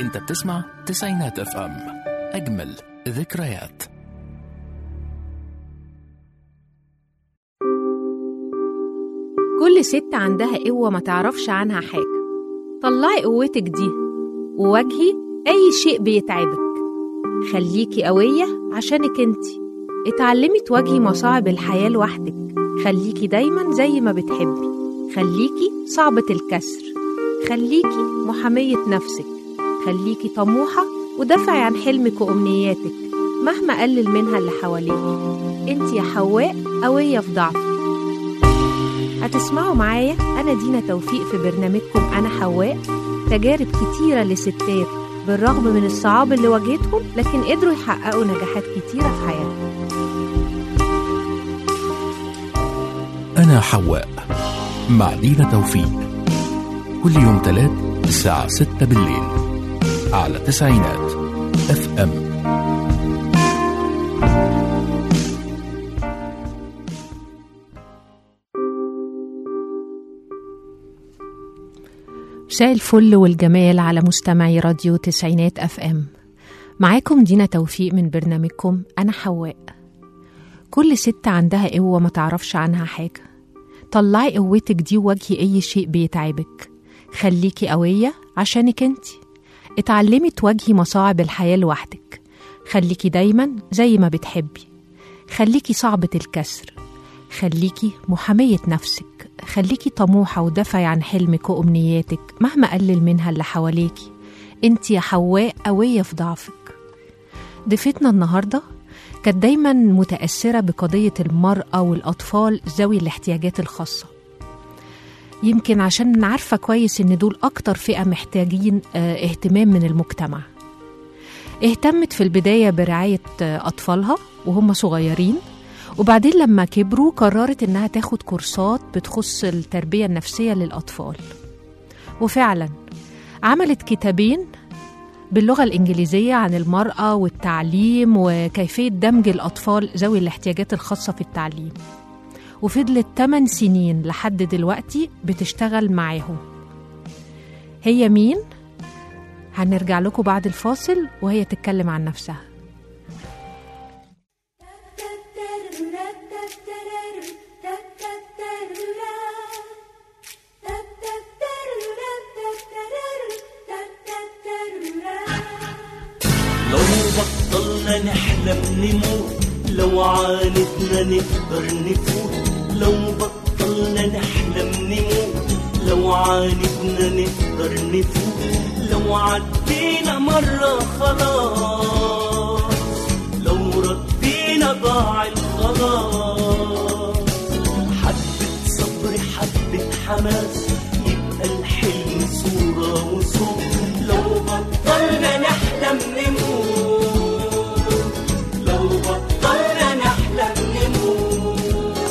انت بتسمع تسعينات اف ام، اجمل ذكريات. كل ست عندها قوة ما تعرفش عنها حاجة. طلعي قوتك دي وواجهي أي شيء بيتعبك. خليكي قوية عشانك انتي. اتعلمي تواجهي مصاعب الحياة لوحدك. خليكي دايما زي ما بتحبي. خليكي صعبة الكسر. خليكي محامية نفسك. خليكي طموحة ودافعي عن حلمك وأمنياتك مهما قلل منها اللي حواليك. انتي يا حواء قوية في ضعفك. هتسمعوا معايا أنا دينا توفيق في برنامجكم أنا حواء، تجارب كتيرة لستات بالرغم من الصعاب اللي واجهتهم لكن قدروا يحققوا نجاحات كتيرة في حياتهم. أنا حواء مع دينا توفيق، كل يوم تلات الساعة 6 بالليل على تسعينات اف ام. مساء الفل والجمال على مستمعي راديو تسعينات اف ام. معاكم دينا توفيق من برنامجكم أنا حواء. كل ست عندها قوة ما تعرفش عنها حاجة. طلعي قوتك دي وواجهي أي شيء بيتعبك. خليكي قوية عشانك انتي. اتعلمي تواجهي مصاعب الحياة لوحدك. خليكي دايما زي ما بتحبي. خليكي صعبة الكسر. خليكي محامية نفسك. خليكي طموحة ودافعي عن حلمك وأمنياتك مهما قلل منها اللي حواليكي. انتي يا حواء قوية في ضعفك. ضيفتنا النهاردة كانت دايما متأثرة بقضية المرأة والأطفال ذوي الاحتياجات الخاصة، يمكن عشان عارفة كويس ان دول أكتر فئة محتاجين اهتمام من المجتمع. اهتمت في البداية برعاية أطفالها وهم صغيرين، وبعدين لما كبروا قررت إنها تاخد كورسات بتخص التربية النفسية للأطفال. وفعلا عملت كتابين باللغة الإنجليزية عن المرأة والتعليم وكيفية دمج الأطفال ذوي الاحتياجات الخاصة في التعليم، وفضلت 8 سنين لحد دلوقتي بتشتغل معاهم. هي مين؟ هنرجع لكم بعد الفاصل وهي تتكلم عن نفسها. لو بطلنا نحلم نموت، لو عاندنا نقدر نفوت. لو بطلنا نحلم نموت، لو عاندنا نقدر نفوت. لو عدينا مرة خلاص، لو ردينا ضاع الخلاص. حبة صبر حبة حماس يبقى الحلم صورة وصوت. لو بطلنا نحلم نموت، لو بطلنا نحلم نموت.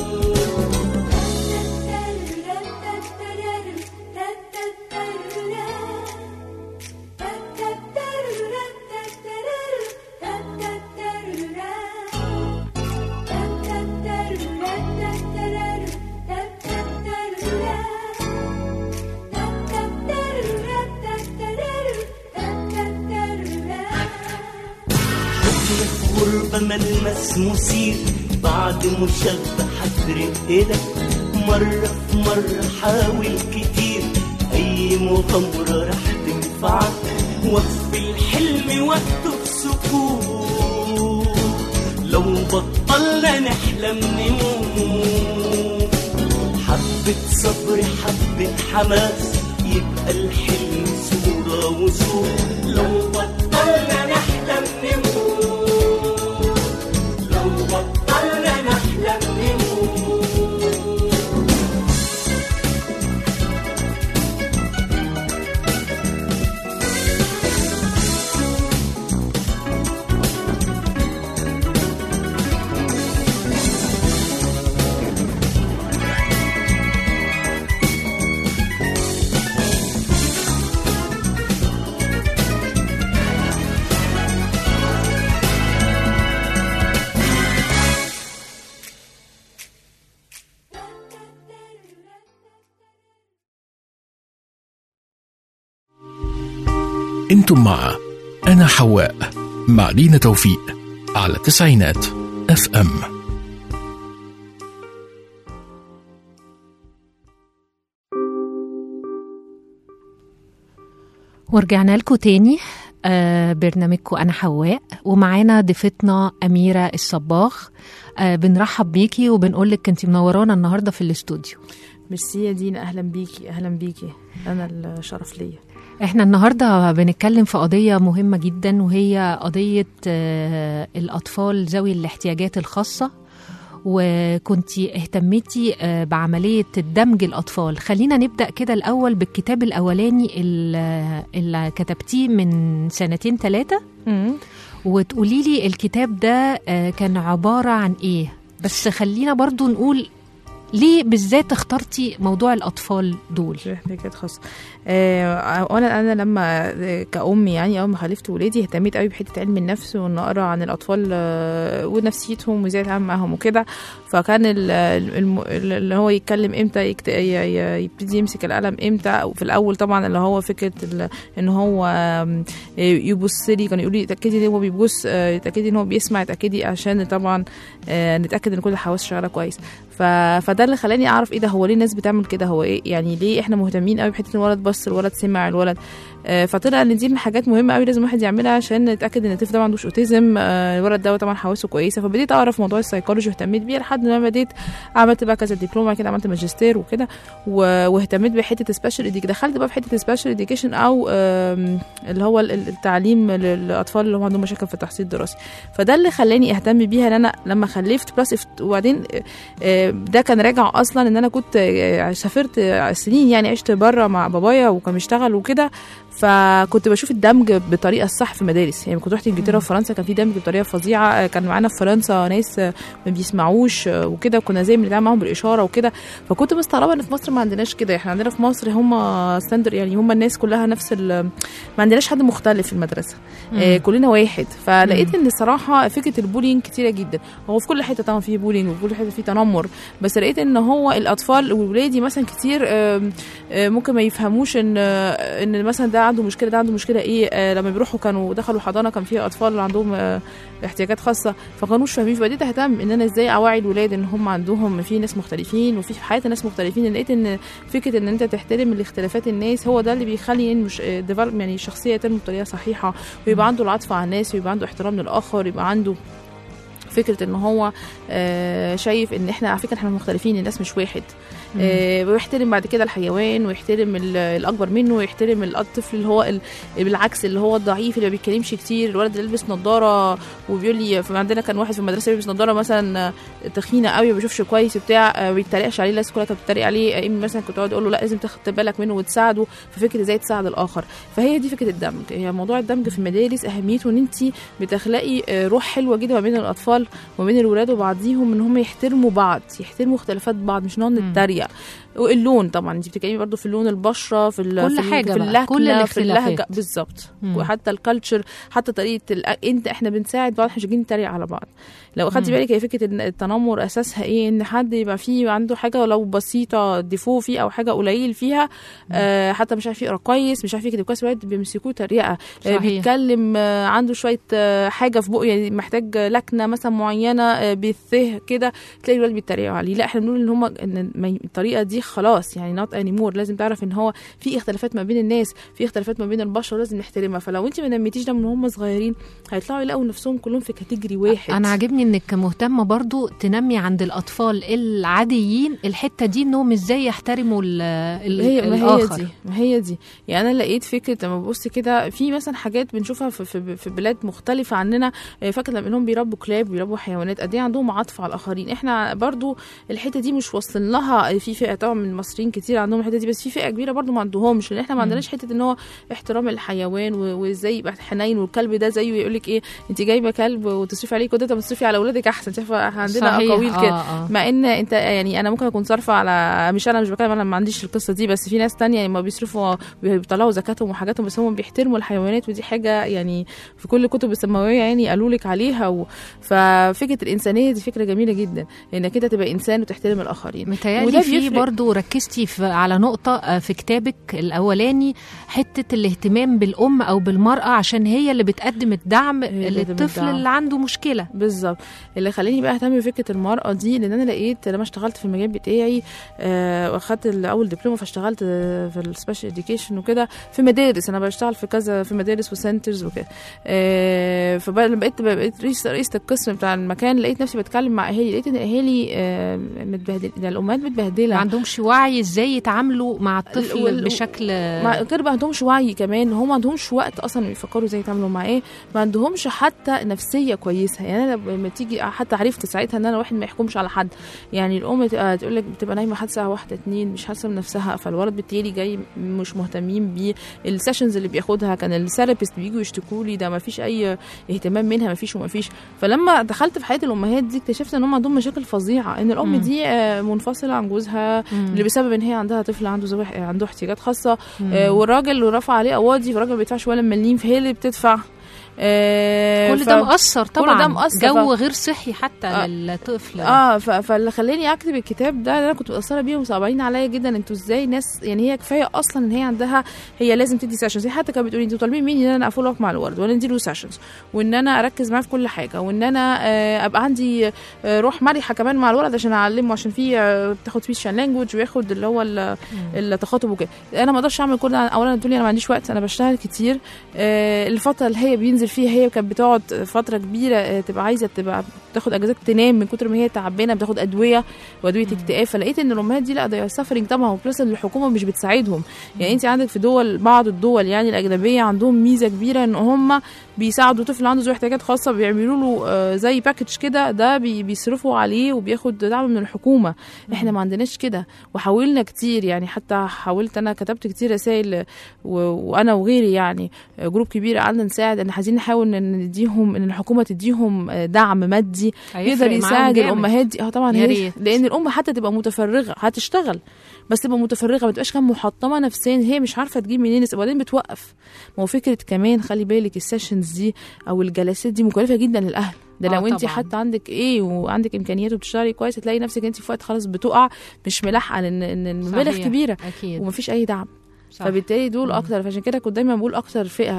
غربة ملمس مثير بعد مشبحة رقلك. مرة في مرة حاول كتير، أي مغامرة رح تنفعك. وقف الحلم وقته في سكوت. لو بطلنا نحلم نموت. حبة صبر حبة حماس يبقى الحلم صورة وصوت. لو بطلنا نحلم نموت، بطلنا نحلم نموت. انتم مع أنا حواء مع دينا توفيق على تسعينات FM. ورجعنا لكم تاني برنامجكم أنا حواء، ومعانا ضيفتنا أميرة الصباغ. بنرحب بيكي وبنقولك كنتي منورانا النهاردة في الاستوديو. ميرسي يا دينا، أهلا بيكي. أهلا بيكي، أنا الشرف ليا. احنا النهاردة بنتكلم في قضية مهمة جدا، وهي قضية الأطفال ذوي الاحتياجات الخاصة، وكنتي اهتميتي بعملية دمج الأطفال. خلينا نبدأ كده الأول بالكتاب الأولاني اللي كتبتيه من 2-3 وتقولي لي الكتاب ده كان عبارة عن إيه. بس خلينا برضو نقول ليه بالذات اخترتي موضوع الأطفال دول؟ احتياجات خاصة. أنا لما كأم يعني أول ما خلفت ولادي اهتميت قوي بحتة علم النفس، وإن أقرأ عن الأطفال ونفسيتهم وإزاي أتعامل معاهم وكده. فكان اللي هو يتكلم إمتى، يبتدي يمسك القلم إمتى. وفي الأول طبعا اللي هو فكرة إن هو يبص لي، كان يقول لي تأكدي إن هو بيبص، تأكدي إن هو بيسمع، تأكدي عشان طبعا نتأكد إن كل الحواس شغالة كويس. فده اللي خلاني اعرف ايه ده، هو ليه الناس بتعمل كده، هو ايه يعني، ليه احنا مهتمين قوي بحته الولد بص، الولد سمع، الولد. فطلع ان دي من حاجات مهمه قوي لازم واحد يعملها عشان نتاكد ان الطفل ده ما عندوش اوتيزم. الولد ده طبعا حواسه كويسه. فبديت اعرف موضوع السايكولوجي واهتميت بيه لحد ما بديت عملت بقى كذا دبلومه كده، عملت ماجستير وكده، واهتميت بحته سبيشال اديك. دخلت بقى في حته سبيشال اديوكيشن او اللي هو التعليم للاطفال اللي هم عندهم مشاكل في التحصيل الدراسي. فده اللي خلاني اهتم بيها. ان انا لما خلفت بلس وبعدين ده كان راجع اصلا ان انا كنت سافرت سنين، يعني عشت بره مع بابايا وكان بيشتغل وكده. فكنت بشوف الدمج بالطريقه الصح في مدارس. يعني كنت رحت انجلترا وفرنسا كان في دمج بطريقه فظيعه. كان معانا في فرنسا ناس ما بيسمعوش وكده، كنا زي بنتعامل معاهم بالاشاره وكده. فكنت مستغربه ان في مصر ما عندناش كده. احنا عندنا في مصر هم ستاندر، يعني هم الناس كلها نفس ما عندناش حد مختلف في المدرسه. كلنا واحد. فلقيت ان الصراحه فكره البولينج كتيره جدا. هو في كل حته طبعا في بولينج وفي كل حته في تنمر، بس لقيت ان هو الاطفال وولادي مثلا كتير ممكن ما يفهموش ان مثلا ده عنده مشكله، ده عنده مشكله ايه. لما بيروحوا كانوا دخلوا حضانه كان فيها اطفال عندهم احتياجات خاصه، فكانوش فاهمين. فبديت اهتم ان انا ازاي اوعي الولاد ان هم عندهم في ناس مختلفين وفي حياه ناس مختلفين. لقيت ان فكره ان انت تحترم الاختلافات الناس هو ده اللي بيخلي يعني الشخصيه تنمو بطريقه صحيحه، ويبقى عنده العطف على الناس، ويبقى عنده احترام للاخر، يبقى عنده فكرة ان هو شايف ان احنا على فكرة احنا مختلفين، الناس مش واحد. ويحترم بعد كده الحيوان، ويحترم الاكبر منه، ويحترم الطفل اللي هو بالعكس اللي هو الضعيف اللي ما بيتكلمش كتير، الولد اللي يلبس نظاره وبيقول لي. عندنا كان واحد في المدرسه بيلبس نظاره مثلا تخينه قوي ما بيشوفش كويس وبتاع، ما بيتريقش عليه، الناس كلها كانت بتتريق عليه. مثلا كنت اقعد اقول له لا لازم تاخد بالك منه وتساعده. ففكره ازاي تساعد الاخر. فهي دي فكره الدمج. هي موضوع الدمج في المدارس اهميته ان انت بتخلقي روح حلوه جدا ما بين الاطفال وما بين الولاد وبعضيهم، ان هم يحترموا بعض، يحترموا اختلافات بعض، مش نقعد نتريق. واللون طبعا انت بتتكلمي برضو في اللون، البشره، في كل حاجه، في اللهجه، كل في اللهجه بالظبط، وحتى الكالتشر، حتى طريقه احنا بنساعد بعض، احنا مش جايين نتريق على بعض. لو اخدتي بالك هي فكره ان التنمر اساسها ايه، ان حد يبقى فيه عنده حاجه لو بسيطه ديفو فيه او حاجه قليل فيها، حتى مش عارف يقرا كويس، مش عارف يكتب كويس، ولاد بيمسكوه تريقه. بيتكلم عنده شويه حاجه في بقه، يعني محتاج لكنه مثلا معينه بالثه كده، تلاقي الولاد بيتريقوا عليه. لا احنا بنقول ان هم ان الطريقه دي خلاص يعني نوت انيمور. لازم تعرف ان هو في اختلافات ما بين الناس، في اختلافات ما بين البشر، ولازم نحترمها. فلو انت ما نميتيش ده من هم صغيرين هيطلعوا يلاقوا نفسهم كلهم في كاتيجوري واحد. انا عاجبني انك مهتمه برضو تنمي عند الاطفال العاديين الحته دي، انهم ازاي يحترموا الاخر. ما هي دي يعني انا لقيت فكره لما ببص كده في مثلا حاجات بنشوفها في بلاد مختلفه عننا. فاكره لما انهم بيربوا كلاب، بيربوا حيوانات، قد ايه عندهم عطف على الاخرين. احنا برضو الحته دي مش واصلين لها. في فئه طبعا من المصريين كتير عندهم الحته دي، بس في فئه كبيره برضو ما عندهمش، لان احنا ما عندناش حته ان هو احترام الحيوان وازاي يبقى حنين. والكلب ده زيه يقول لك ايه، انت جايبه كلب وتصرفي عليه كده، تصرفي على اولادك احسن. شايفه عندنا اقاويل كده. مع ان انت يعني انا ممكن اكون صارفه على مش بتكلم، انا ما عنديش القصه دي، بس في ناس تانية يعني ما بيصرفوا بيطلعوا زكاتهم وحاجاتهم، بس هم بيحترموا الحيوانات. ودي حاجه يعني في كل الكتب السماويه يعني قالوا لك عليها. ففكره الانسانيه دي فكره جميله جدا، انك انت تبقى انسان وتحترم الاخرين. متهيألي في برضو ركزتي على نقطة في كتابك الأولاني، حتة الاهتمام بالأم أو بالمرأة عشان هي اللي بتقدم الدعم للطفل اللي عنده مشكلة. بالظبط. اللي خلاني بقى اهتم بفكرة المرأة دي لأن أنا لقيت لما اشتغلت في المجال بتاعي واخدت أول دبلومة، فاشتغلت في السبيشال اديوكيشن وكده في مدارس. أنا بشتغل في كذا في مدارس وسنترز وكده. فبقى بقيت رئيسة القسم بتاع المكان، لقيت نفسي بتكلم مع أهالي، لقيت إن أهالي متبهدلة، الأمهات متبهدلة، ما عندهمش وعي ازاي يتعاملوا مع الطفل بشكل، ما غير ما عندهمش وعي كمان، هم ما عندهمش وقت اصلا يفكروا ازاي يتعاملوا مع ايه، ما عندهمش حتى نفسيه كويسه. يعني انا لما تيجي حتى عرفت ساعتها ان انا واحد ما يحكمش على حد. يعني الام تقول لك بتبقى نايمه لحد الساعه 1 2 مش حاسه بنفسها، فالولد بالتالي جاي مش مهتمين بيه. السيشنز اللي بياخدها كان الثيرابيست بييجوا يشتكوا لي ده ما فيش اي اهتمام منها، ما فيش وما فيش. فلما دخلت في حياه الامهات دي اكتشفت ان هم عندهم مشاكل فظيعه، ان الام دي منفصله عن جوزها اللي بسبب ان هي عندها طفل عنده احتياجات خاصه، والراجل رفع عليه قواضي، فالراجل ما بيدفعش ولا مليم، فهي اللي بتدفع. كل ده مؤثر طبعا، كل ده مؤثر، جو غير صحي حتى للطفل. فاللي خلاني اكتب الكتاب ده انا كنت متاثره بيهم، صعبانين عليا جدا. انتوا ازاي ناس، يعني هي كفايه اصلا ان هي عندها، هي لازم تدي سيشنز. هي حتى كانت بتقولي انتوا طالبين مني ان انا افولو اب مع الولد ولا نديله سيشنز، وان انا اركز معاه في كل حاجه، وان انا ابقى عندي روح مرحه كمان مع الولد عشان اعلمه، عشان في بتاخد سبيتش لانجويج وياخد اللي هو التخاطب وكده. انا ما اقدرش اعمل كل ده. اولا تقولي انا ما عنديش وقت، انا بشتغل كتير. الفتره اللي هي بينزل فيها، هي كانت بتقعد فتره كبيره تبقى عايزه تبقى تاخد اجازات، تنام من كتر ما هي تعبانه، بتاخد ادويه اكتئاب. فلقيت ان الامهات دي لا ده سافرنج طبعا، وبلس الحكومه مش بتساعدهم. يعني انت عندك في بعض الدول يعني الاجنبيه عندهم ميزه كبيره ان هم بيساعدوا طفل عنده ذو احتياجات خاصه، بيعملوا له زي باكج كده، ده بيصرفوا عليه وبياخد دعم من الحكومه. احنا ما عندناش كده، وحاولنا كتير. يعني حتى حاولت، انا كتبت كتير رسائل وانا وغيري، يعني جروب كبير قعدنا نساعد ان عايزين نحاول ان نديهم، ان الحكومه تديهم دعم مادي يقدر يساعد الامهات دي. طبعا هي لان الام حتى تبقى متفرغه، هتشتغل بس تبقى متفرغه، ما تبقاش كمان محطمه نفسيا، هي مش عارفه تجيب منين، وبعدين بتوقف. ما هو فكره كمان خلي بالك السيشنز دي او الجلسات دي مكلفه جدا للاهل. ده لو انت حتى عندك وعندك امكانيات وبتشتغلي كويس، هتلاقي نفسك انت في وقت خلاص بتقع، مش ملاحقه ان المبالغ كبيره أكيد. ومفيش اي دعم. صح. فبالتالي دول اكتر. فعشان كده كنت دايما بقول اكتر فئه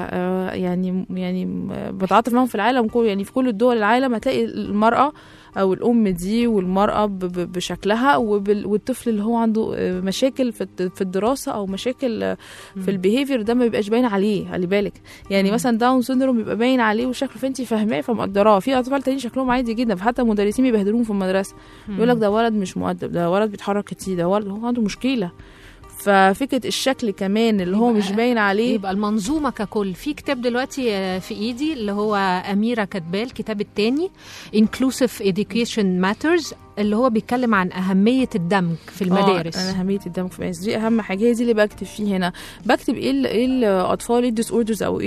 يعني بتعاطف معاهم في العالم كله. يعني في كل الدول العالم هتلاقي المراه او الام دي والمراه بشكلها، والطفل اللي هو عنده مشاكل في الدراسه او مشاكل في البيهيفير، ده ما بيبقاش باين عليه. خلي بالك يعني مثلا داون سيندروم بيبقى باين عليه وشكله، فانت فاهماه فمقدراه. في اطفال تانيين شكلهم عادي جدا، فحتى المدرسين بيبهدلوهم في المدرسه، يقول لك ده ولد مش مؤدب، ده ولد بيتحرك كتير، ده ولد هو عنده مشكله. ففكرة الشكل كمان اللي هو مش باين عليه، يبقى المنظومة ككل. في كتاب دلوقتي في ايدي اللي هو أميرة كاتباه، الكتاب الثاني Inclusive Education Matters، اللي هو بيتكلم عن أهمية الدمج في المدارس. أنا أهمية الدمج في المدارس دي أهم حاجة، هي دي اللي بكتب فيه هنا. بكتب إيه الأطفال، إيه الديس أوردرز، أو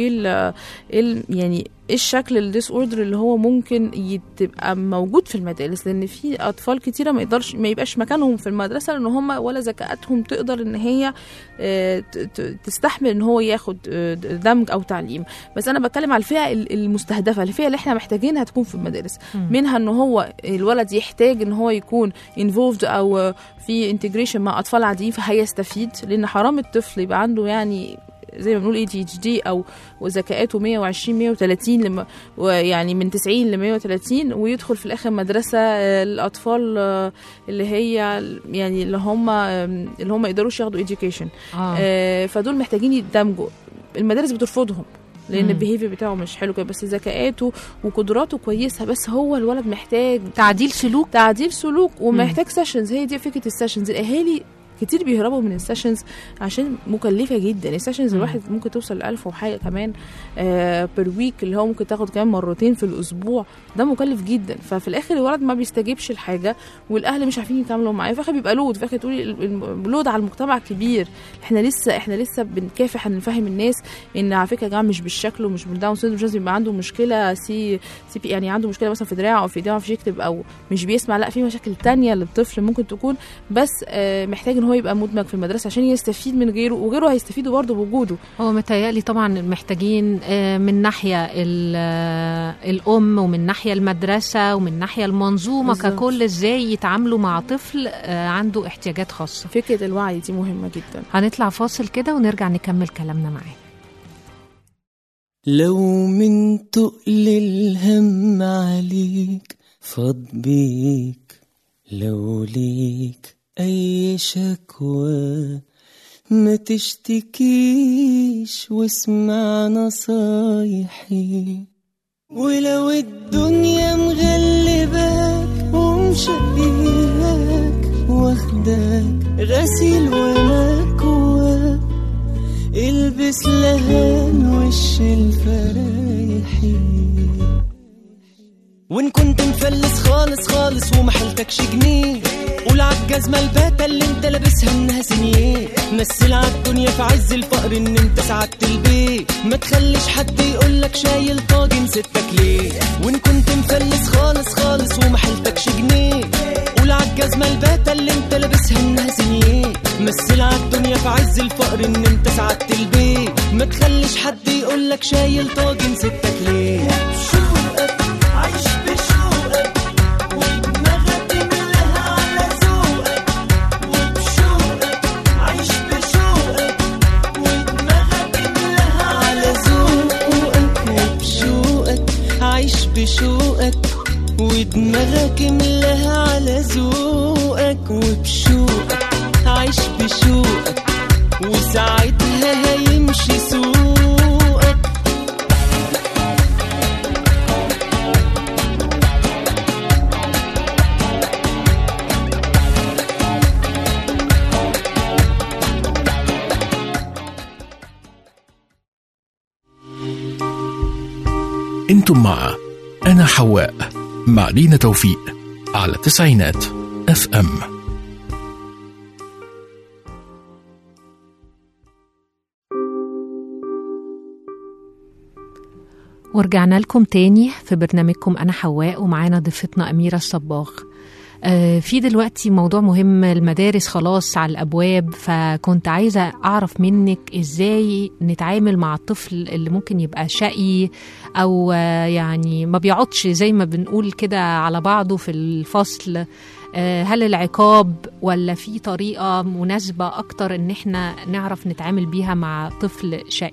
يعني إيه الشكل الديس أوردر اللي هو ممكن تبقى موجود في المدارس. لأن في أطفال كتيرة ما يبقاش مكانهم في المدرسة، لأن هم ولا ذكاءاتهم تقدر إن هي تستحمل إن هو ياخد دمج أو تعليم. بس أنا بتكلم على الفئة المستهدفة، الفئة اللي إحنا محتاجينها تكون في المدارس. منها إن هو الولد يحتاج إن هو يكون involved أو في integration مع أطفال عاديين، فهيستفيد. لأن حرام الطفل يبقى عنده يعني زي ما بنقول ADHD أو ذكاءاته 120 130 يعني من 90 ل 130، ويدخل في الآخر مدرسة الأطفال اللي هي يعني اللي هم يقدروش ياخدوا education. فدول محتاجين يدمجوا. المدارس بترفضهم لان البيهيفير بتاعه مش حلو كده، بس ذكاءاته وقدراته كويسه، بس هو الولد محتاج تعديل سلوك ومحتاج سيشنز. هي دي فكره السيشنز. الاهالي كتير بيهربوا من السيشنز عشان مكلفه جدا. السيشنز الواحد ممكن توصل ل1000 وحاجه كمان بير ويك، اللي هو ممكن تاخد كمان مرتين في الاسبوع، ده مكلف جدا. ففي الاخر الولد ما بيستجيبش الحاجه، والاهل مش عارفين يتعاملوا معاه، فاخر بيبقى لود. فاخر تقولي اللود على المجتمع كبير. احنا لسه بنكافح ان نفهم الناس ان على فكره يا جماعه مش بالشكل ومش بالداون سيندروم، مش لازم يبقى عنده مشكله سي بي، يعني عنده مشكله مثلا في دراعه او في ايديه، مش يكتب او مش بيسمع، لا في مشاكل تانية للطفل ممكن تكون، بس محتاج ان هو يبقى مدمج في المدرسه عشان يستفيد من غيره، وغيره هيستفيدوا برضه بوجوده. هو متهيألي طبعا محتاجين من ناحيه الام، ومن ناحيه المدرسه، ومن ناحيه المنظومه بالزبط. ككل، ازاي يتعاملوا مع طفل عنده احتياجات خاصه. فكره الوعي دي مهمه جدا. هنطلع فاصل كده ونرجع نكمل كلامنا معاه. لو من تقل الهم عليك فاض بيك، لو ليك أي شكوى ما تشتكيش واسمع نصايحي، ولو الدنيا مغلباك ومشقياك واخداك غسيل ومكواك، البس لهان وش الفرايحي. وان كنت مفلس خالص خالص ومحلتكش جنيه، قول عالجزمة الباتة اللي انت لابسها انها سنيه، مثل عالدنيا في عز الفقر ان انت سعدت البيت، ما تخليش حد يقولك شايل طاجن ستك ليه. وان كنت مفلس خالص خالص ومحلتكش جنيه، قول عالجزمة الباتة اللي انت لابسها انها سنيه، مثل عالدنيا في عز الفقر ان انت سعدت البيت، ما تخليش حد يقولك شايل طاجن ستك ليه. بشوقك عيش بشوقك ودماغك ملها على ذوقك، وبشوقك عيش بشوقك ودماغك ملها على ذوقك، وبشوقك عيش بشوقك ودماغك ملها على ذوقك، وبشوقك عيش بشوقك وساعتها هيمشي سوقك. انتم مع أنا حواء مع لينا توفيق على تسعينات FM. ورجعنا لكم تاني في برنامجكم أنا حواء، ومعانا ضيفتنا أميرة الصباغ. في دلوقتي موضوع مهم، المدارس خلاص على الأبواب، فكنت عايزة أعرف منك إزاي نتعامل مع الطفل اللي ممكن يبقى شقي أو يعني ما بيقعدش زي ما بنقول كده على بعضه في الفصل. هل العقاب ولا في طريقة مناسبة أكتر إن احنا نعرف نتعامل بيها مع طفل شقي؟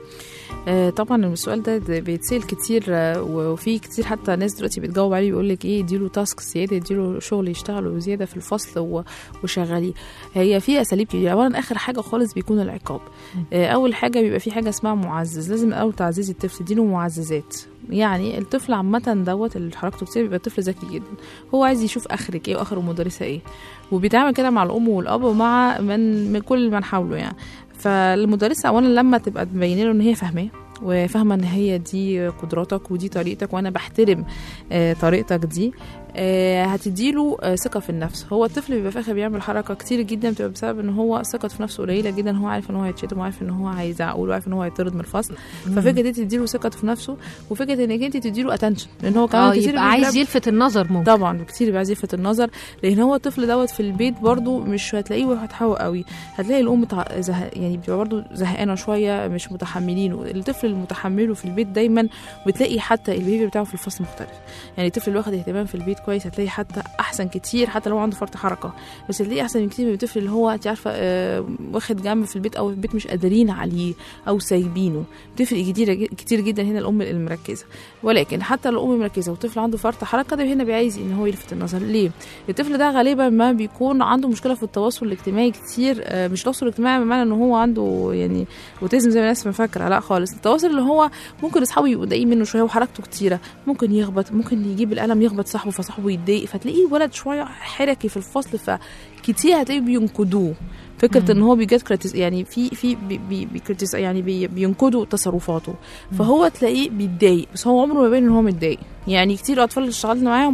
طبعا السؤال ده بيتسأل كتير، وفي كتير حتى ناس دلوقتي بتجاوب عليه بيقول لك ايه، اديله تاسك زياده، اديله شغل يشتغله زياده في الفصل وشغاليه. هي في اساليب كتير. اولا اخر حاجه خالص بيكون العقاب. اول حاجه بيبقى في حاجه اسمها معزز، لازم اول تعزيز الطفل تديله معززات. يعني الطفل عامه دوت اللي حركته كتير بيبقى طفل ذكي جدا، هو عايز يشوف اخرك ايه واخر المدرسه ايه، وبيتعامل كده مع الام والاب ومع من كل من حوله يعني. فالمدرسه اولا لما تبقى تبين له ان هي فاهماه وفاهمه ان هي دي قدراتك ودي طريقتك وانا بحترم طريقتك دي، هتديله ثقه في النفس. هو الطفل بيبقى في الاخر بيعمل حركه كتير جدا بتبقى بسبب ان هو ثقته في نفسه قليله جدا، هو عارف ان هو هيتشتم وعارف ان هو هيزعقوا وعارف ان هو هيطرد من الفصل. ففكره دي تديله ثقه في نفسه، وفكره انك انت تديله اتنشن، لان هو كمان كتير يبقى عايز يلفت النظر. ممكن طبعا كتير بيبقى عايز يلفت النظر، لان هو الطفل دوت في البيت برضو مش هتلاقيه هتحاول قوي، هتلاقي الام يعني بتبقى برضو زهقانه شويه، مش متحملينه. الطفل المتحمله في البيت دايما بتلاقي حتى البيبي بتاعه في الفصل مختلف. يعني الطفل اللي واخد اهتمام في البيت كويس هتلاقي حتى احسن كتير، حتى لو عنده فرط حركه بس هتلاقيه احسن كتير من الطفل اللي هو انت عارفه واخد جنب في البيت، او في البيت مش قادرين عليه او سايبينه. بتفرق كتير جدا هنا الام المركزه. ولكن حتى لو الام مركزه والطفل عنده فرط حركه، ده هنا بيعايز ان هو يلفت النظر. ليه؟ الطفل ده غالبا ما بيكون عنده مشكله في التواصل الاجتماعي كتير، مش تواصل اجتماعي بمعنى ان هو عنده يعني اوتيزم زي ما الناس مفكره، لا خالص. التواصل اللي هو ممكن اصحابه يبقوا ضايقين منه شويه وحركته كتيره، ممكن يخبط، ممكن يجيب القلم يخبط صاحبه فصاحبه يتضايق، فتلاقيه ولد شويه حركي في الفصل، فكتير هتلاقيه بينقدوه. فكره ان هو بيجت يعني في يعني بينقدوا تصرفاته، فهو تلاقيه بيتضايق بس هو عمره ما باين ان هو متضايق. يعني كتير اطفال اللي اشتغلنا معاهم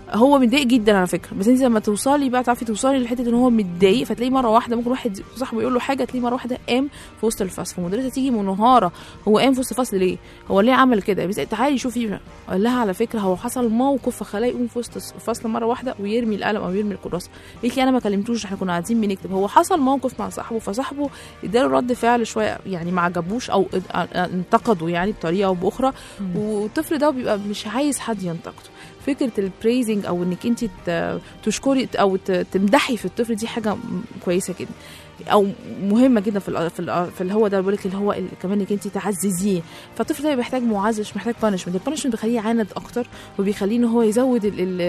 هو متضايق جدا على فكره، بس انت لما توصلي بقى تعرفي توصلي لحته ان هو متضايق، فتلاقيه مره واحده ممكن واحد صاحبه يقول له حاجه تلاقيه مره واحده قام في وسط الفصل، فالمدرسه تيجي منهاره هو قام في وسط الفصل ليه؟ هو ليه عمل كده؟ بس تعالي شوفي. قال لها على فكره هو حصل موقف فخلاه يقوم في وسط الفصل مره واحده ويرمي القلم او يرمي الكراسه. قالت لي انا ما كلمتوش، احنا كنا قاعدين بنكتب، هو حصل موقف مع صاحبه فصاحبه اداله رد فعل شويه يعني ما عجبوش او انتقده يعني بطريقه او باخرى، والطفل ده بيبقى مش عايز حد ينتقده. فكره البريزنج او انك انت تشكري او تمدحي في الطفل دي حاجه كويسه جدا او مهمه جدا في اللي هو ده بقول لك اللي هو كمان انك انت تعززيه. فالطفل ده محتاج معزز مش محتاج بانشمنت. البانشمنت بيخليه يعاند اكتر وبيخليه ان هو يزود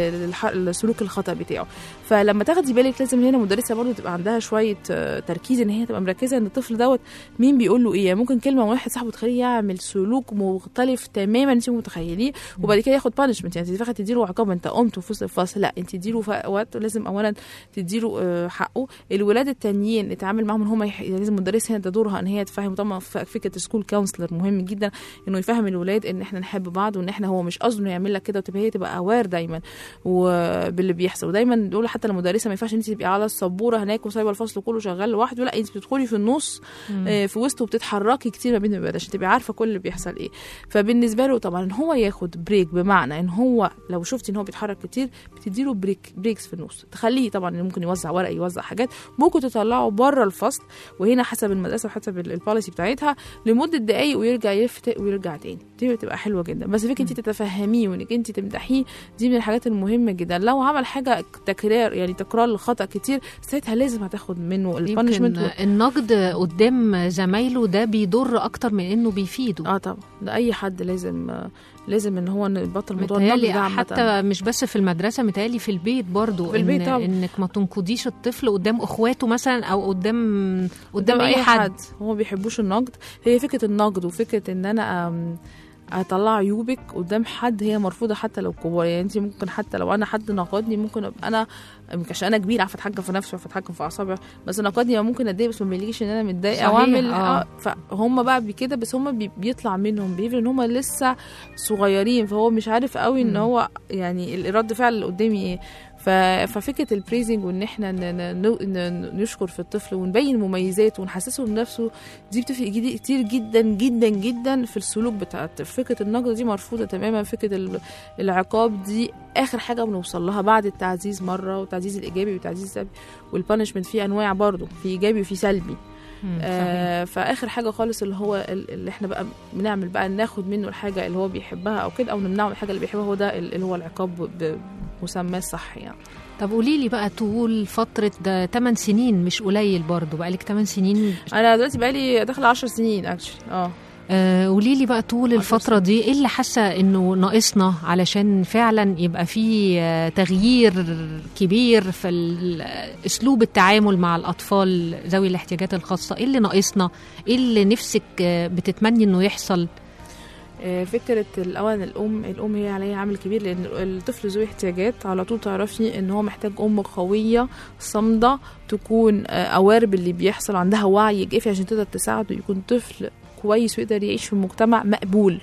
السلوك الخطا بتاعه. فلما تاخدي بالك لازم هنا مدرسه برضو تبقى عندها شويه تركيز ان هي تبقى مركزه ان الطفل دوت مين بيقول له ايه. ممكن كلمه واحد صاحبه تخليه يعمل سلوك مختلف تماما انت متخيليه وبعد كده ياخد بانشمنت. يعني انت تديله عقاب انت قمت في وسط الفصل، لا انت تديله وقت. لازم اولا تديله حقه. الولاد التانيين نتعامل معاهم ان هم لازم المدرس هنا ده دورها ان هي تفهم. طبعا فكره السكول كونسلر مهم جدا انه يفهم الولاد ان احنا نحب بعض وان احنا هو مش قصده انه يعمل لك كده، وتبقى هي تبقى اوير دايما وباللي بيحصل. ودايما بيقولوا حتى المدرسه ما ينفعش انت تبقي على السبوره هناك وسايبه الفصل كله شغال لوحده، لا انت بتدخلي في النص في وسطه وبتتحركي كتير ما بين المبادئ عشان تبقي عارفه كل اللي بيحصل ايه. فبالنسبه له طبعا ان هو ياخد بريك، بمعنى ان هو لو شفتي ان هو بيتحرك كتير بتديله بريكس في النص، تخليه طبعا ممكن يوزع ورق يوزع حاجات، ممكن تطلعه بره الفصل وهنا حسب المدرسه وحسب البوليسي بتاعتها لمده دقائق ويرجع يفتق ويرجع تاني. دي بتبقى حلوه جدا. بس فكره انت تتفهميه وانك انت تمدحيه دي من الحاجات المهمه جدا. لو عمل حاجه تكرار الخطا كتير ساعتها لازم هتاخد منه البانشمنت. النقد قدام زمايله ده بيضر اكتر من انه بيفيده. طبعا ده اي حد لازم ان هو يبطل موضوع النقد ده حتى مش بس في المدرسه، متهيألي في البيت برضو. في البيت طبعا انك ما تنقديش الطفل قدام اخواته مثلا او قدام اي حد هو ما بيحبوش النقد. هي فكره النقد وفكره ان انا اطلع عيوبك قدام حد هي مرفوضه حتى لو كبار. يعني انت ممكن حتى لو انا حد نقدني ممكن ابقى انا عشان انا كبير عارفه اتحكم في نفسي وعارفه اتحكم في اعصابي، بس نقدني ممكن اتضايق بس ما بيليش ان انا متضايقه او اعمل فهم بقى بكده. بس هم بيطلع منهم بيفرق ان هم لسه صغيرين، فهو مش عارف قوي ان هو يعني رد فعل اللي قدامي ايه. ففكره البريزنج وان احنا نشكر في الطفل ونبين مميزاته ونحسسه بنفسه دي بتفرق كتير جدا جدا جدا في السلوك بتاع الطفل. فكره النقد دي مرفوضه تماما. فكره العقاب دي اخر حاجه بنوصل لها بعد التعزيز مره، والتعزيز الايجابي والتعزيز السلبي. والبانشمنت فيه انواع برضه، في ايجابي وفي سلبي. فاخر حاجه خالص اللي هو اللي احنا بقى بنعمل بقى ناخد منه الحاجه اللي هو بيحبها او كده او نمنعه من الحاجه اللي بيحبها، هو ده اللي هو العقاب بمسماه الصح يعني. طب قولي لي بقى طول فتره ده 8 سنين مش قليل برضو، بقالك 8 سنين. انا دلوقتي بقالي داخله 10 سنين اكشلي. قولي لي بقى طول الفترة دي ايه اللي حاسة انه ناقصنا علشان فعلا يبقى في تغيير كبير في اسلوب التعامل مع الاطفال ذوي الاحتياجات الخاصة؟ ايه اللي ناقصنا؟ ايه اللي نفسك بتتمني انه يحصل؟ فكرة الأول الأم هي عليها عامل كبير، لأن الطفل ذوي احتياجات على طول تعرفي إن هو محتاج أم قوية صامدة تكون أوار باللي بيحصل، عندها وعي كافي عشان تقدر تساعده يكون طفل كويس ويقدر يعيش في المجتمع مقبول.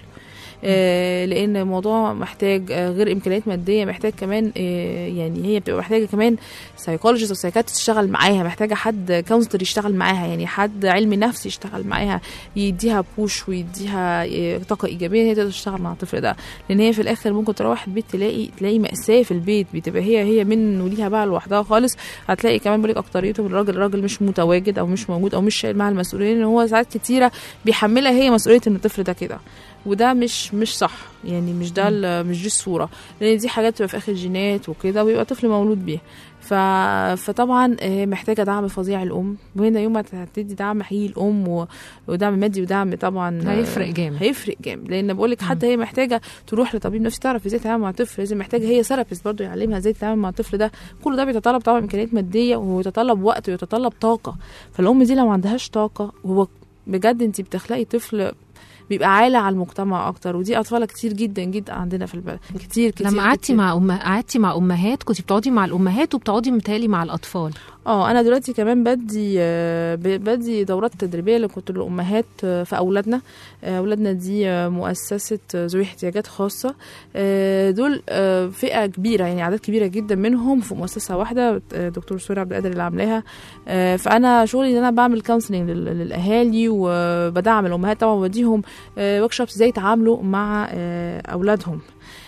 لان الموضوع محتاج غير امكانيات ماديه، محتاج كمان يعني هي بتبقى محتاجه كمان سايكولوجيست او سايكاتريست تشتغل معاها، محتاجه حد كونسلر يشتغل معاها، يعني حد علمي نفس يشتغل معاها يديها بوش ويديها طاقه ايجابيه هي تقدر تشتغل مع الطفل ده. لان هي في الاخر ممكن تروح البيت تلاقي مأساة في البيت، بتبقى هي من وليها بقى لوحدها خالص. هتلاقي كمان بقولك اكتريته الراجل مش متواجد او مش موجود او مش شايل معاها المسؤوليه، ان هو ساعات كتيره بيحملها هي مسؤوليه ان الطفل ده كده، وده مش صح يعني. مش دي الصوره، لان دي حاجات بتبقى في اخر الجينات وكده ويبقى طفل مولود بيها. فطبعا محتاجه دعم فظيع الام، وهنا يوم ما هتدي دعم حقيقي الام ودعم مادي ودعم طبعا هيفرق جامد. لان بقول لك حتى هي محتاجه تروح لطبيب نفسي تعرف ازاي تتعامل مع الطفل، لازم محتاجه هي ثيرابيست برضه يعلمها ازاي تتعامل مع الطفل ده. كل ده بيتطلب طبعا امكانيات ماديه ويتطلب وقت ويتطلب طاقه. فالام دي لو ما عندهاش طاقه هو بجد انت بتخلقي طفل بيبقى عالة على المجتمع اكتر. ودي اطفال كتير جدا جدا عندنا في البلد كتير. لما قعدتي مع امهات كنت بتقعدي مع الامهات وبتقعدي متهيألي مع الاطفال؟ انا دلوقتي كمان بدي دورات تدريبيه لكنت الامهات في اولادنا دي مؤسسه ذوي احتياجات خاصه. دول فئه كبيره، يعني اعداد كبيره جدا منهم في مؤسسه واحده، دكتور سوري عبد القادر اللي عاملاها. فانا شغلي ان انا بعمل كونسلنج للاهالي وبدعم الامهات طبعا، وبديهم ورك شوبس ازاي يتعاملوا مع اولادهم.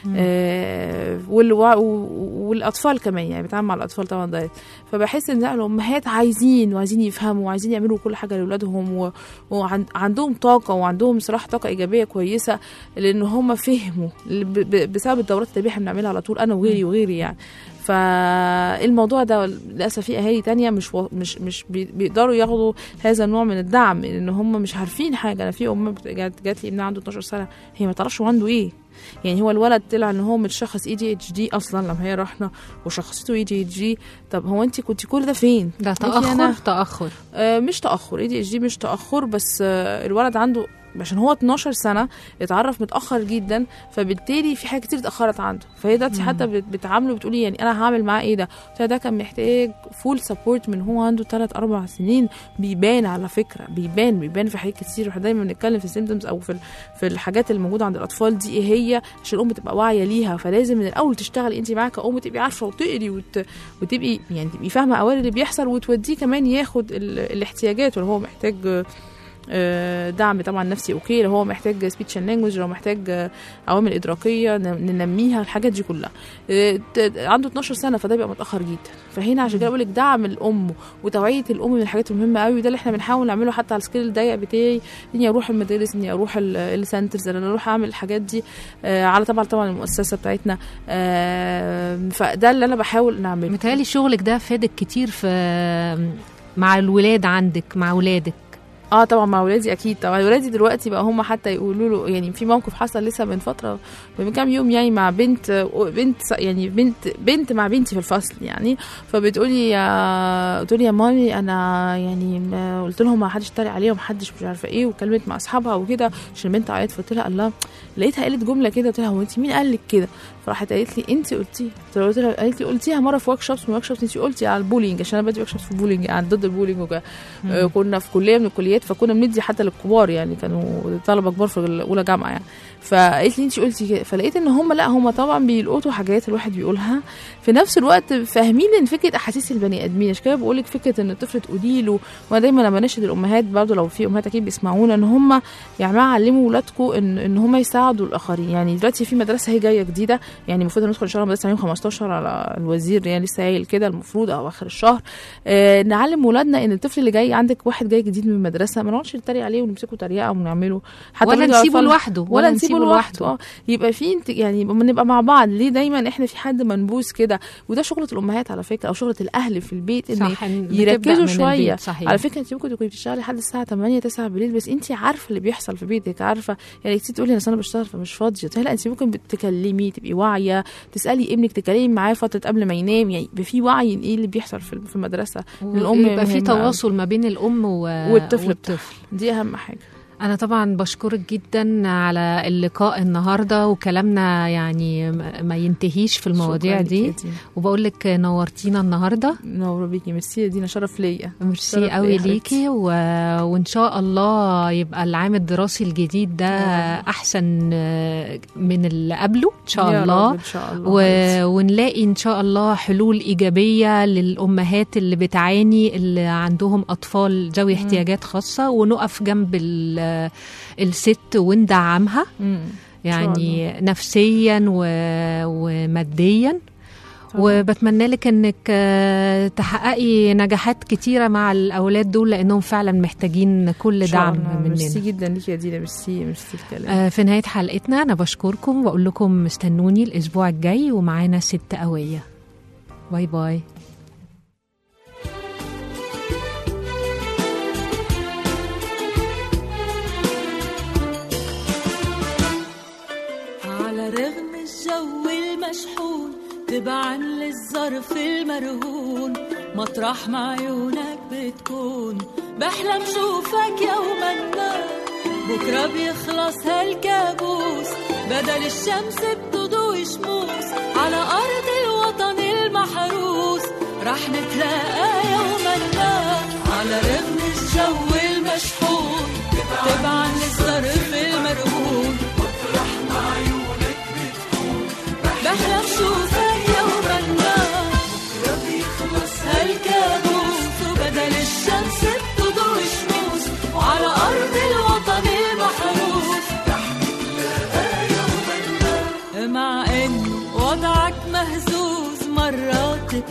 والاطفال كمان، يعني بتعامل مع الاطفال طبعا دايركت. فبحس ان الامهات عايزين يفهموا وعايزين يعملوا كل حاجه لاولادهم، وعندهم طاقه، وعندهم صراحه طاقه ايجابيه كويسه، لان هم فهموا بسبب الدورات التدريبيه احنا بنعملها على طول انا وغيري يعني. فالموضوع ده للاسف في اهالي تانية مش بيقدروا ياخدوا هذا النوع من الدعم، لان هم مش عارفين حاجه. انا في ام جات لي ابنها عنده 12 سنه، هي ما تعرفش عنده ايه. يعني هو الولد طلع ان هو متشخص ADHD اصلا لما هي رحنا وشخصته ADHD. طب هو انت كنت كل ده فين؟ ده تاخر مش تاخر، ADHD مش تاخر، بس الولد عنده عشان هو 12 سنة اتعرف متأخر جدا، فبالتالي في حاجة كتير اتأخرت عنده. فهي دلوقتي حتى بتعامله بتقولي يعني أنا هعمل معاه إيه ده كان محتاج فول سبورت من هو عنده 3-4 سنين. بيبان على فكرة، بيبان في حاجات كتير. واحنا دايما بنتكلم في السيمتومز أو في الحاجات اللي موجودة عند الأطفال دي إيه هي، عشان الأم تبقى واعية ليها. فلازم من الأول تشتغلي أنت معاك كأم، تبقي عارفة وتقري وتبقي يعني تبقي فاهمة أوائل اللي بيحصل، وتوديه كمان ياخد الاحتياجات اللي هو محتاج دعم طبعا نفسي، اوكي، لو هو محتاج سبيتش اند لانجويج، لو محتاج عوامل ادراكيه ننميها، الحاجات دي كلها. عنده 12 سنه فده بيبقى متاخر جدا. فهنا عشان كده بقول لك دعم الام وتوعيه الام من الحاجات المهمه قوي، وده اللي احنا بنحاول نعمله حتى على السكيل الضيق بتاعي، اني اروح المدارس، اني اروح السنترز، انا اروح اعمل الحاجات دي على طبعا المؤسسه بتاعتنا. فده اللي انا بحاول نعمله. متهيألي شغلك ده فادك كتير في مع الولاد عندك، مع ولادك. طبعا مع ولادي اكيد. طبعا ولادي دلوقتي بقى هم حتى يقولوا له، يعني في موقف حصل لسه من فتره، من كام يوم، يعني مع بنت مع بنتي في الفصل يعني. فبتقولي يا مامي انا يعني قلت لهم ما حدش يتريق عليهم، محدش مش عارفه ايه، وكلمت مع اصحابها وكده عشان البنت عيطت. فقلت لها الله، لقيتها قالت جمله كده، قلت لها هو انت مين قال لك كده؟ فراحت قالت لي انت قلتي. قلت لها قالت لي قلتيها مره في ورك شوبس انت قلتي على البولينج، عشان انا بدي ورك شوبس في البولينج يعني ضد البولينج وكده. كنا في كليه من الكليات، فكنا بندي حتى للكبار، يعني كانوا طلبه كبار في اولى جامعه يعني. فقالت لي انت قلتي كده. فلقيت ان هم طبعا بيلقطوا حاجات الواحد بيقولها، في نفس الوقت فاهمين ان فكره احاسيس البني ادمين. عشان كده بقول لك فكره ان الطفل تقولي له، وانا دايما لما اناشد الامهات برضه، لو في امهات اكيد بيسمعونا، ان هم يعني علموا اولادكم ان هم يساعدوا الاخرين. يعني دلوقتي في مدرسه هي جايه جديده، يعني المفروض ندخل ان شاء الله مدرسه يوم 15 على الوزير، يعني لسه قايل كده المفروض او اخر الشهر. نعلم ولادنا ان الطفل اللي جاي عندك واحد جاي جديد من المدرسه، ما نقعدش نتريق عليه ونمسكه تريقه ونعمله حتى ولا نسيبه لوحده يبقى في يعني نبقى مع بعض. ليه دايما احنا في حد منبوس كده؟ وده شغله الامهات على فكره، او شغله الاهل في البيت، ان يركزوا شويه. على فكره انت ممكن تكوني بتشتغلي لحد الساعه 8-9 بالليل، بس انت عارفه اللي بيحصل في بيتك، عارفه يعني. كتير تقولي انا بشتغل فمش فاضيه. لا، انت ممكن تكلمي، تبقي واعيه، تسالي ابنك، تكلمي معاه فتره قبل ما ينام، يعني يبقى في وعي ايه اللي بيحصل في المدرسه. الام يبقى في تواصل ما بين الام والطفل. دي اهم حاجه. أنا طبعا بشكرك جدا على اللقاء النهاردة، وكلامنا يعني ما ينتهيش في المواضيع دي، وبقول لك نورتينا النهاردة. نور بيكي، ميرسي يا دينا، شرف ليا. ميرسي قوي ليكي، وإن شاء الله يبقى العام الدراسي الجديد ده أحسن من اللي قبله إن شاء الله. إن شاء الله. ونلاقي إن شاء الله حلول إيجابية للأمهات اللي بتعاني، اللي عندهم أطفال ذوي احتياجات خاصة، ونقف جنب الست وندعمها يعني نفسيا وماديا. وبتمنى لك انك تحققي نجاحات كتيرة مع الاولاد دول، لانهم فعلا محتاجين كل دعم مننا. ميرسي جدا ليك يا دينا، ميرسي الكلام. في نهاية حلقتنا انا بشكركم واقول لكم استنوني الاسبوع الجاي ومعانا ست قوية. باي باي. رغم الجو المشحون تبعا للظرف المرهون، مطرح ما عيونك بتكون بحلم شوفك يوما ما. بكرة بيخلص هالكابوس، بدل الشمس بتضوي شموس على أرض الوطن المحروس. رح نتلاقى يوم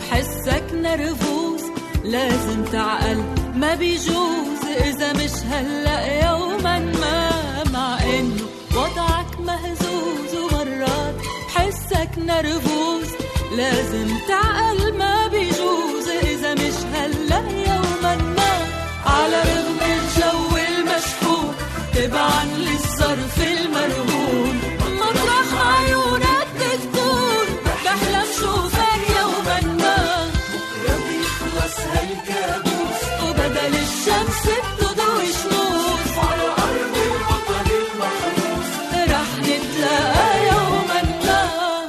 حسك نرفوز لازم تعقل ما بيجوز إذا مش هلأ يوما ما، مع إنه وضعك مهزوز ومرات حسك نرفوز لازم تعقل ما بيجوز إذا مش هلأ يوما ما. على رغم الجو المشحون تبعا للظرف المرهون مطرح عيونك بتكون بحلم شوفك يوما ما. بكرة بيخلص هالكابوس وبدل الشمس بتضوي شموس على أرض الوطن المحروس رح نتلاقى يوما ما.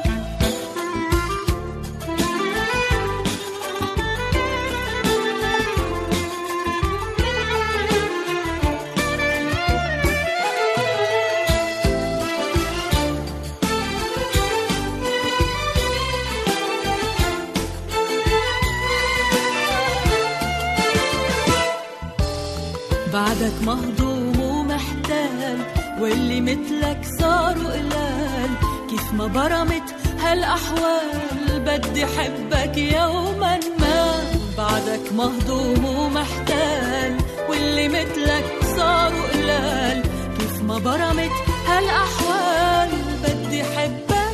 بعدك مهضوم ومحتال واللي مثلك صاروا قلال، كيف ما برمت هالأحوال بدي حبك يوما ما. بعدك مهضوم ومحتال واللي مثلك صاروا قلال، كيف ما برمت هالأحوال بدي حبك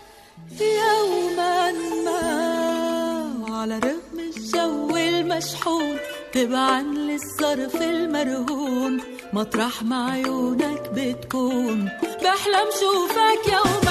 يوما ما. وعلى رغم الجو المشحون تبعا للظرف المرهون مطرح ما عيونك بتكون بحلم شوفك يوم